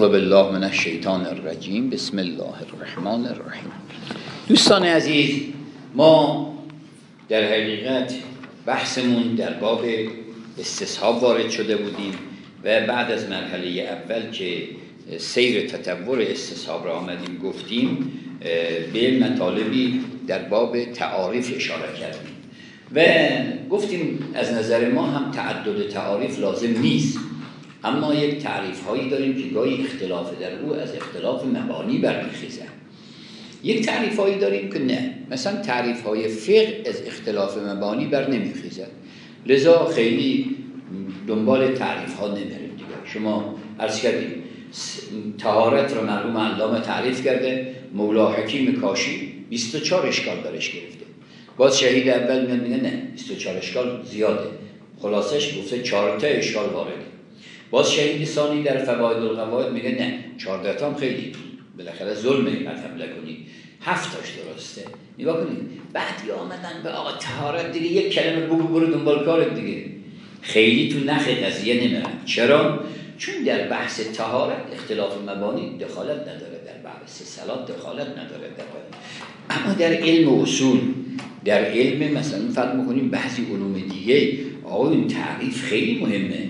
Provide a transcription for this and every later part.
اعوذ بالله من الشیطان الرجیم. بسم الله الرحمن الرحیم. دوستان عزیز، ما در حقیقت بحثمون در باب استصحاب وارد شده بودیم و بعد از مرحله اول که سیر تطور استصحاب را آمدیم گفتیم، به مطالبی در باب تعاریف اشاره کردیم و گفتیم از نظر ما هم تعدد تعاریف لازم نیست، اما یک تعریف هایی داریم که گاهی اختلاف در او از اختلاف مبانی برمیخیزد. یک تعریف هایی داریم که نه، مثلا تعریف های فقه از اختلاف مبانی بر نمیخیزد، لذا خیلی دنبال تعریف ها نمیریم دیگه. شما عرض کردیم طهارت را مرحوم علامه تعریف کرده، مولا حکیم کاشی 24 اشکال درش گرفته. باز شهید اول میگه نه 24 اشکال زیاده، خلاصش گفته 4 تا اشکال وارده. باز شهید ثانی در فواید القواعد میگه نه 14 تا هم خیلی بالاخره ظلمه، قطعا کنید 7 تاش درسته. نگاه کنید بعدی آمدن به آقا طهارت دیگه یک کلمه بگو برو دنبال کارت دیگه، خیلی تو نخ قضیه نمیرن. چرا؟ چون در بحث طهارت اختلاف مبانی دخالت نداره، در بحث صلات دخالت نداره اما در علم اصول، در علم مثلا فرق می‌کنیم بعضی علوم دیگه، آقا این تعریف خیلی مهمه،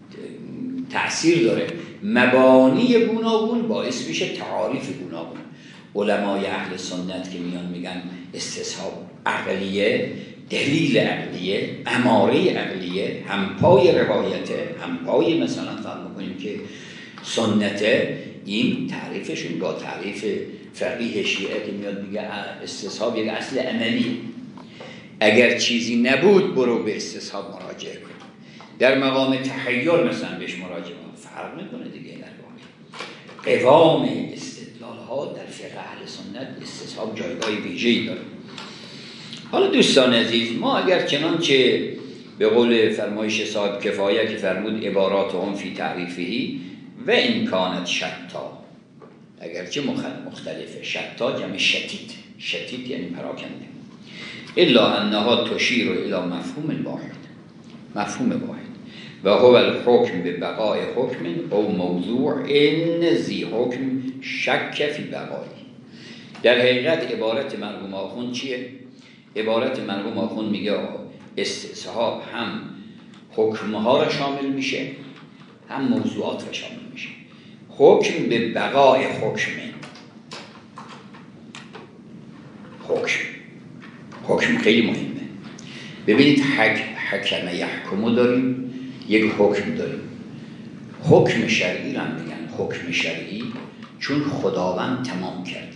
تأثیر داره، مبانی گوناگون باعث میشه تعاریف گوناگون. علمای اهل سنت که میان میگن استصحاب عقلیه، دلیل عقلیه، اماره عقلیه، هم پای روایته، هم پای مثلا فرض می‌کنیم که سنته، این تعریفشون با تعریف فقیه شیعه که میاد میگه استصحاب یک اصل عملیه، اگر چیزی نبود برو به استصحاب مراجعه کن. در مقام تحیر مثلا بهش مراجعه فرق میکنه دیگه. در واقع قوام استدلال ها در فقه اهل سنت استصحاب جایگاه ویژه‌ای داره. حالا دوستان عزیز، ما اگر چنانچه به قول فرمایش صاحب کفایه که فرمود عبارات هم فی تعریفی و امکانت شتا، اگرچه مختلفه، شتا جمع شتیت، شتیت یعنی پراکنده، الا انها تشیر الی مفهوم واحد، مفهوم واحد و هو الحکم به بقای حکم او موضوع ان ذی حکم شک فی بقایی. در حقیقت عبارت مرحوم آخوند چیه؟ عبارت مرحوم آخوند میگه استصحاب هم حکمها را شامل میشه هم موضوعات را شامل میشه. حکم به بقای حکم، حکم خیلی مهمه. ببینید حکم یحکمو داریم، یک حکم داریم. حکم شرعی را میگن حکم شرعی چون خداوند تمام کرده.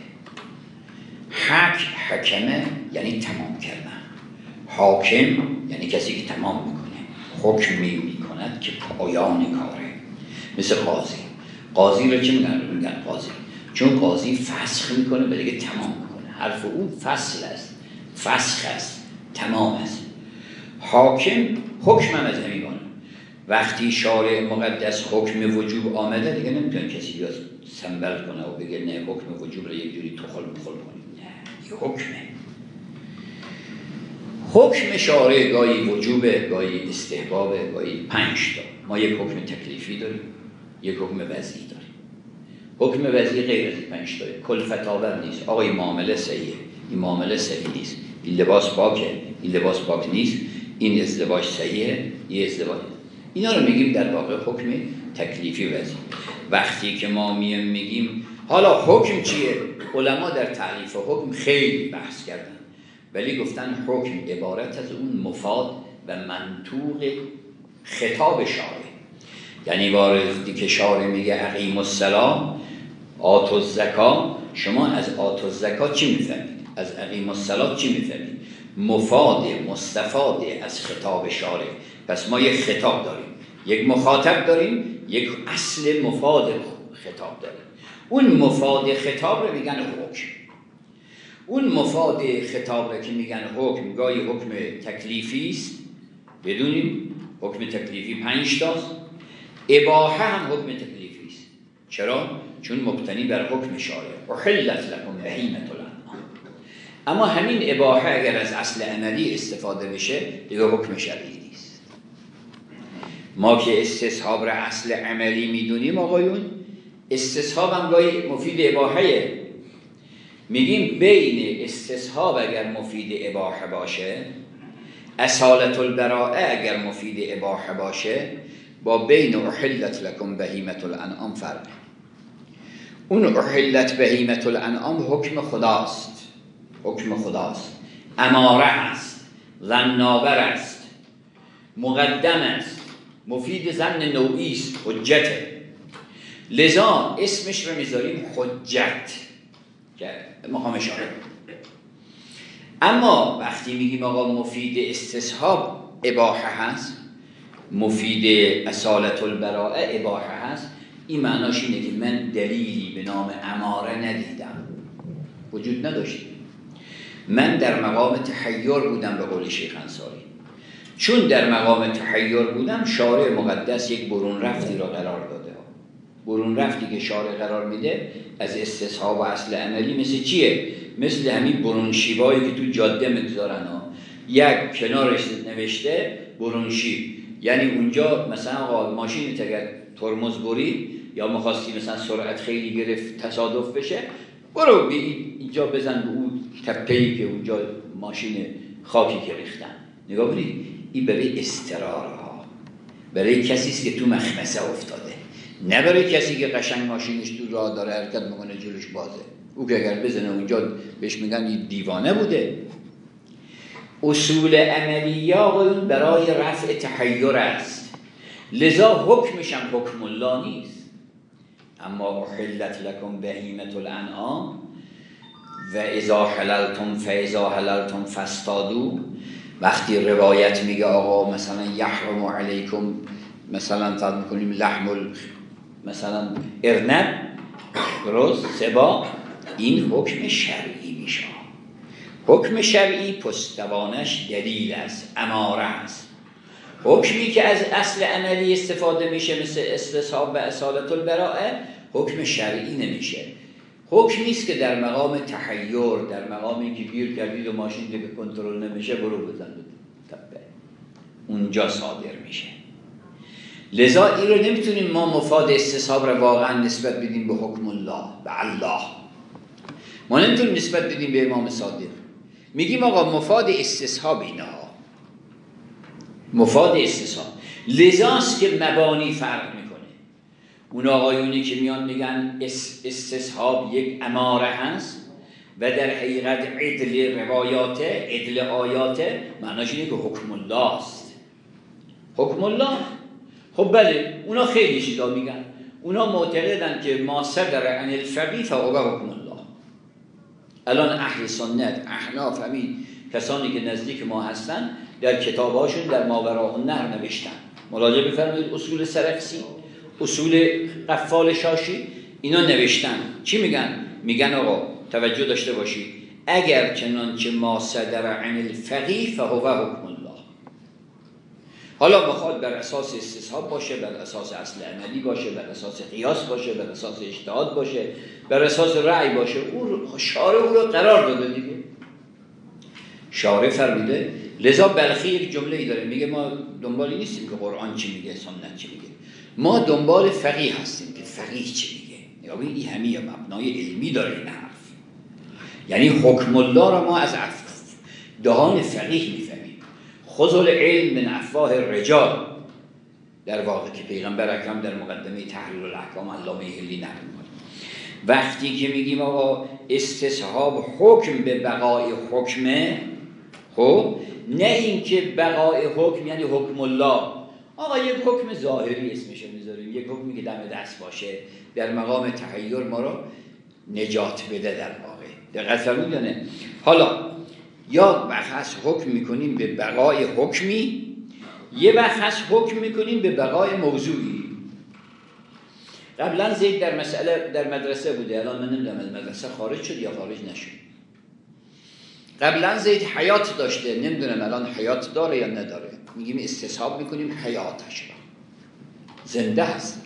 حکمه یعنی تمام کردن، حاکم یعنی کسی که تمام میکنه، حکم میکند که پایان کاره. مثل قاضی را چه میگن قاضی؟ چون قاضی فسخ میکنه به دیگه تمام میکنه، حرف او فصل است، فسخ است، تمام است. حاکم حکم هم از همیگانه، وقتی شارع مقدس حکم وجوب آمده دیگه نمیتونه کسی بیاد سنبل کنه و بگه نه حکم وجوب رو یک جوری تخل کنیم، نه، یه حکمه. حکم شارع گاهی وجوبه، گاهی استحبابه، گاهی 5 تا. ما یک حکم تکلیفی داریم، یک حکم وضعی داریم. حکم وضعی غیر از 5 تا کلفت آور نیست. آقا این معامله صحیحه، این معامله صحیح نیست، این لباس پاکه، این لباس پاک نیست، این ازدواج صحیحه، این ازدواج. اینا رو میگیم در واقع حکم تکلیفی وضعی. وقتی که ما میگیم حالا حکم چیه؟ علما در تعریف حکم خیلی بحث کردن، ولی گفتن حکم عبارت از اون مفاد و منطوق خطاب شارع. یعنی وارد که شارع میگه اقیم الصلاة آتوا الزکات، شما از آتوا الزکات چی میفهمید؟ از اقیم الصلاة چی میفهمید؟ مفاد مستفاد از خطاب شارع. پس ما یک خطاب داریم، یک مخاطب داریم، یک اصل مفاد خطاب داریم. اون مفاد خطاب رو میگن حکم. اون مفاد خطاب رو که میگن حکم، گاهی حکم تکلیفی است، بدونیم حکم تکلیفی 5 تاست. اباحه هم حکم تکلیفی است. چرا؟ چون مبتنی بر حکم شارع. احلت لکم بهیمة الانعام. اما همین اباحه اگر از اصل عملی استفاده بشه دیگه حکم شرعی نیست. ما که استصحاب را اصل عملی میدونیم آقایون، استصحاب هم گاهی مفید اباحه. میگیم بین استصحاب اگر مفید اباحه باشه، اصالت البراءه اگر مفید اباحه باشه، با بین احلت لکم بهیمة الانعام فرق. اون احلت بهیمة الانعام حکم خداست، حکم خداست، اماره است، ظن‌آور است، مقدم است، مفید ظن نوعی است، حجته. لذا اسمش رو میذاریم حجت که مقام اشاره. اما وقتی میگیم آقا مفید استصحاب اباحه هست، مفید اصالت البراءه اباحه هست، این معناش اینه که من دلیلی به نام اماره ندیدم، وجود نداشت. من در مقام تحیر بودم به قول شیخ انصاری. چون در مقام تحیر بودم، شارع مقدس یک برون رفتی را قرار داده. برون رفتی که شارع قرار میده از استصحاب و اصل عملی مثل چیه؟ مثل همین برون شیبایی که تو جاده میگذارن ها، یک کنارش نوشته برون شیب، یعنی اونجا مثلا ماشین اگر ترمز برید یا می‌خواستی مثلا سرعت خیلی گرفت تصادف بشه، برو اینجا بزن به اون تپه‌ای که اونجا ماشین خاکی که ریختن. نگاه کنید، این برای استرارها، برای کسی است که تو مخمسه افتاده، نه برای کسی که قشنگ ماشینش تو راه داره حرکت میکنه جلوش بازه. او که اگر بزنه اونجا بهش میگن این دیوانه بوده. اصول عملی آقایون برای رفع تحیر است، لذا حکمش هم حکم الله نیست. اما احلت لکم بهیمة الانعام و اذا حللتم فاصطادوا، وقتی روایت میگه آقا مثلا یحرم علیکم، مثلا فرض میکنیم لحم مثلا ارنب، درست، سبا، این حکم شرعی میشه. حکم شرعی پشتوانش دلیل است، اماره است. حکمی که از اصل عملی استفاده میشه مثل استصحاب و اصالت البراءه، حکم شرعی نمیشه. حکمی است که در مقام تحیر، در مقامی که گیر کردید و ماشین دیگه کنترل نمیشه، برو بزن تپه، اونجا صادر میشه. لذا این رو نمیتونیم ما مفاد استصحاب رو واقعا نسبت بدیم به حکم الله، به الله. ما نمیتونیم نسبت بدیم به امام صادق. میگیم آقا مفاد استصحاب اینها، مفاد استصحاب. لذاست که مبانی فرق میکنه. اون آقایونی که میان میگن استصحاب یک اماره هست و در حقیقت عدل روایاته، عدل آیاته، معناش اینه که حکم الله است. حکم الله. خب بله، اونا خیلی چیزا میگن. اونا معتقدن که ما صدر عن الفقیه فهو حکم الله. الان اهل سنت، احناف، همین کسانی که نزدیک ما هستن، در کتاباشون در ماوراء النهر نوشتن. مراجعه بفرمایید اصول سرخسی، اصول قفال شاشی، اینا نوشتن. چی میگن؟ میگن آقا توجه داشته باشید، اگر چنانچه ما صدر عن الفقیه فهو حکم الله. حالا بخواد بر اساس استصحاب باشه، بر اساس اصل عملی باشه، بر اساس قیاس باشه، بر اساس اجتهاد باشه، بر اساس رأی باشه، او شارع او رو قرار داده دیگه. شارع فرموده. لذا بلخی یک جمله ای داره، میگه ما دنبالی نیستیم که قرآن چی میگه، سنت چی میگه، ما دنبال فقیه هستیم که فقیه چی میگه. یعنی این همه مبنای علمی داره این حرف. یعنی حکم الله را ما از دهان فقیه میفهمیم. خذ العلم من افواه الرجال، در واقع که پیغمبر اکرم در مقدمه تحریر الاحکام علامه حلی نقل می‌کنه. وقتی که میگیم آقا استصحاب حکم به بقای حکمه، خب نه این که بقای حکم یعنی حکم الله. آقا یک حکم ظاهری اسمش میذاریم، یک حکمی که دم دست باشه، در مقام تحیر ما رو نجات بده در واقع. دقت فرمودید؟ حالا یا بحث حکم میکنیم به بقای حکمی، یه بحث حکم میکنیم به بقای موضوعی. قبلا زید در مدرسه بوده، الان من نمیدونم از مدرسه خارج شد یا خارج نشد. قبلا زید حیات داشته، نمیدونم الان حیات داره یا نداره. میگیم استصحاب میکنیم حیاتش را، زنده هست.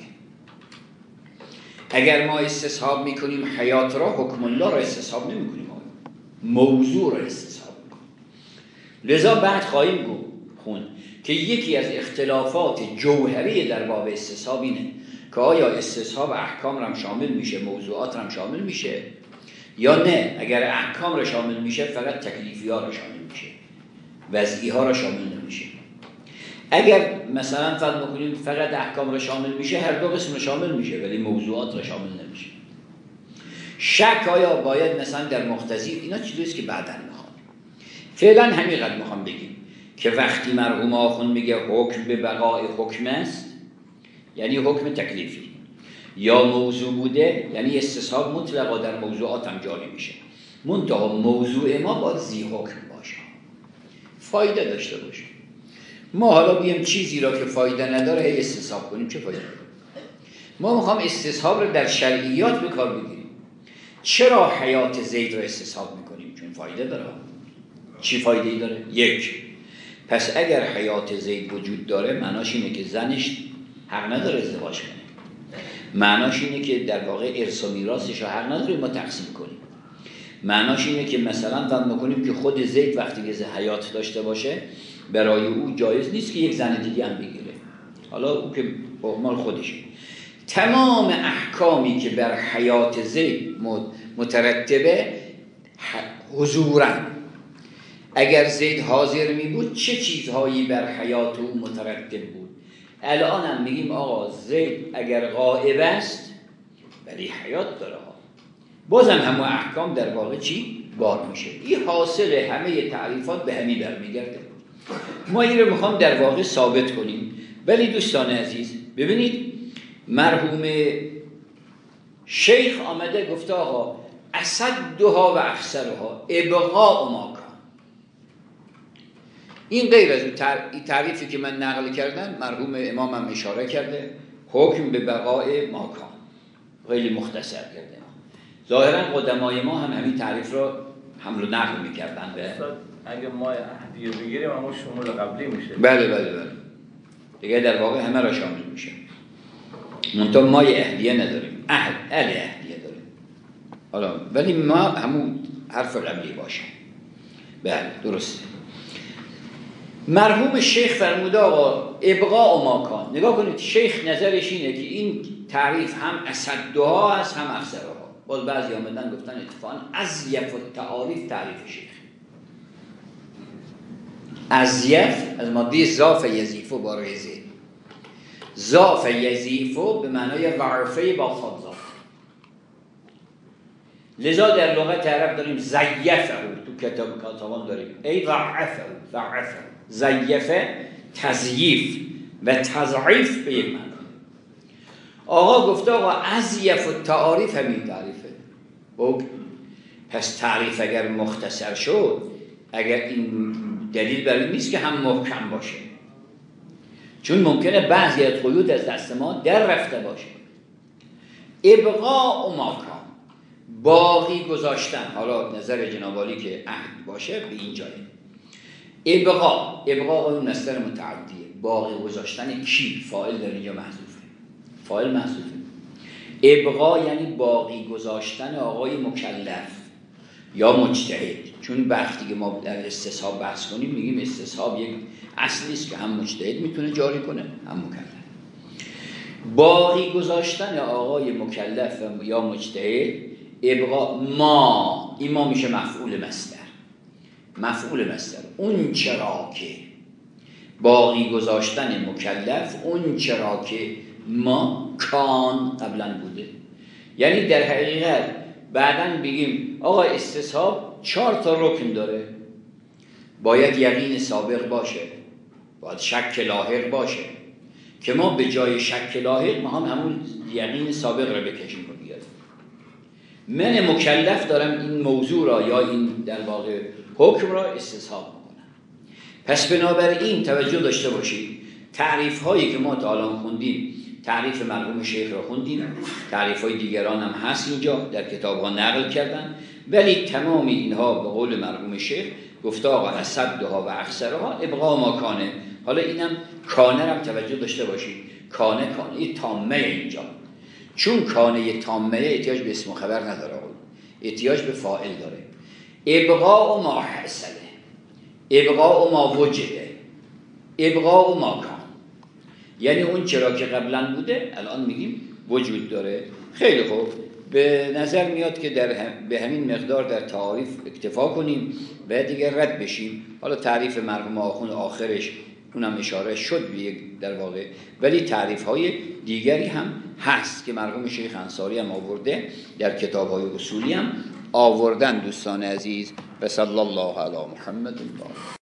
اگر ما استصحاب میکنیم حیات را، حکم الله را استصحاب نمیکنیم، موضوع را استصحاب میکنیم. لذا بعد خواهیم خون که یکی از اختلافات جوهری در باب استصحاب اینه که آیا استصحاب احکام را هم شامل میشه، موضوعات را هم شامل میشه یا نه. اگر احکام را شامل میشه فقط تکلیفی ها را شامل میشه، وضعی ها را شامل نمیشه. اگر مثلا فرض بکنیم فقط احکام را شامل میشه، هر دو قسم را شامل میشه ولی موضوعات را شامل نمیشه. شک آیا باید مثلا در مقتضی، اینا چیزیست که بعداً میخوام. فعلا همینقدر میخوام بگیم که وقتی مرحوم آخوند میگه حکم به بقای حکم است، یعنی حکم تکلیفی یا موضوع بوده، یعنی استصحاب مطلقا در موضوعات هم جاری میشه. منتها موضوع ما باید ذی حکم باشه، فایده داشته باشه. ما حالا بیم چیزی را که فایده نداره هی استصحاب کنیم، چه فایده داره؟ ما میخوام استصحاب رو در شرعیات به کار بگیریم. چرا حیات زید را استصحاب میکنیم؟ چون فایده داره. چی فایده ای داره؟ یک، پس اگر حیات زید وجود داره معناش اینه که زنش حق نداره ازدواج کنه، معناش اینه که در واقع ارث و میراثش رو حق نداره ما تقسیم کنیم، معناش اینه که مثلا فهم کنیم که خود زید وقتی که حیات داشته باشه برای او جایز نیست که یک زن دیگه هم بگیره، حالا او که مال خودشه. تمام احکامی که بر حیات زید مترتبه حضوراً، اگر زید حاضر می بود چه چیزهایی بر حیات او مترتب بود؟ الان هم میگیم آقا زید اگر غائب است ولی حیات داره ها، بازم همه احکام در واقع چی؟ بار میشه. این حاصل همه تعریفات به همین برمیگرده. ما این رو میخوام در واقع ثابت کنیم. ولی دوستان عزیز ببینید، مرحوم شیخ آمده گفته آقا اصدها و اکثرها ابقاء ما کان. این غیر از این تعریفی که من نقل کردم مرحوم امام هم اشاره کرده، حکم به بقاء ما کان، خیلی مختصر کرده. ظاهرا قدمای ما هم همین تعریف رو حمل و نقل میکردن. اگه ما اهدیه بگیریم اما شمول قبلی میشه. بله دیگه در واقع همه را شامل میشه. منتها ما اهدیه نداریم، اهل اهدیه داریم. حالا ولی ما همون حرف قبلی باشه. بله درسته. مرحوم شیخ فرموده آقا ابقاء ما کان. نگاه کنید شیخ نظرش اینه که این تعریف هم اصدها هست هم اکثرها. باز بعضی آمدن گفتن اتفاقا اضیف التعاریف تعریف شیخ. اضیف از ماده ضاف یضیف و بارزه. ضاف یضیف به معنای ضعفه با صاد. لذا در لغت عرب داریم زیفه، تو کتابان داریم ای ضعفه. زیفه تضییف و تضعیف به یک معنی. آقا گفته آقا اضیف التعاریف همین تعریفه. پس تعریف اگر مختصر شد، اگر این دلیل بر این نیست که هم محکم باشه، چون ممکنه بعضی از قیود از دست ما در رفته باشه. ابقاء ما کان، باقی گذاشتن، حالا نظر جناب عالی که عهد باشه به این جایه. ابقاء اون مصدر متعدیه، باقی گذاشتن کی؟ فاعل در اینجا محذوفه، فاعل محذوفه. ابقاء یعنی باقی گذاشتن آقای مکلف یا مجتهد، چون وقتی که ما در استصحاب بحث کنیم میگیم استصحاب یک اصلی است که هم مجتهد میتونه جاری کنه هم مکلف. باقی گذاشتن آقای مکلف یا مجتهد، ابقاء ما، این ما میشه مفعول مصدر. اون چرا که باقی گذاشتن مکلف، اون چرا که ما کان قبلا بوده. یعنی در حقیقت بعداً بگیم آقا استصحاب 4 تا رکن داره، باید یقین سابق باشه، باید شک لاحق باشه، که ما به جای شک لاحق ما همون یقین سابق رو بکشیم و بیاریم. من مکلف دارم این موضوع را یا این در واقع حکم را استصحاب میکنم. پس بنابراین توجه داشته باشید، تعریف هایی که ما تا الان خوندیم، تعریف مرحوم شیخ را خوندیم، تعریف های دیگران هم هست اینجا در کتاب ها نقل کردن، ولی تمام اینها به قول مرحوم شیخ گفته آقا اصدها و اکثرها ابقاء ما کانه. حالا اینم کانه هم توجه داشته باشید، کانه تامه اینجا، چون کانه تامه احتیاج به اسم و خبر نداره، احتیاج به فاعل داره. ابقاء ما حصله، ابقاء ما وجده، ابقاء ما کان، یعنی اون چرا که قبلا بوده الان میگیم وجود داره. خیلی خوب، به نظر میاد که به همین مقدار در تعاریف اکتفا کنیم و دیگه رد بشیم. حالا تعریف مرحوم آخوند آخرش اونم اشاره شد به یک در واقع، ولی تعریف های دیگری هم هست که مرحوم شیخ انصاری هم آورده، در کتاب های اصولی هم آوردن دوستان عزیز. و صلی الله علی محمد.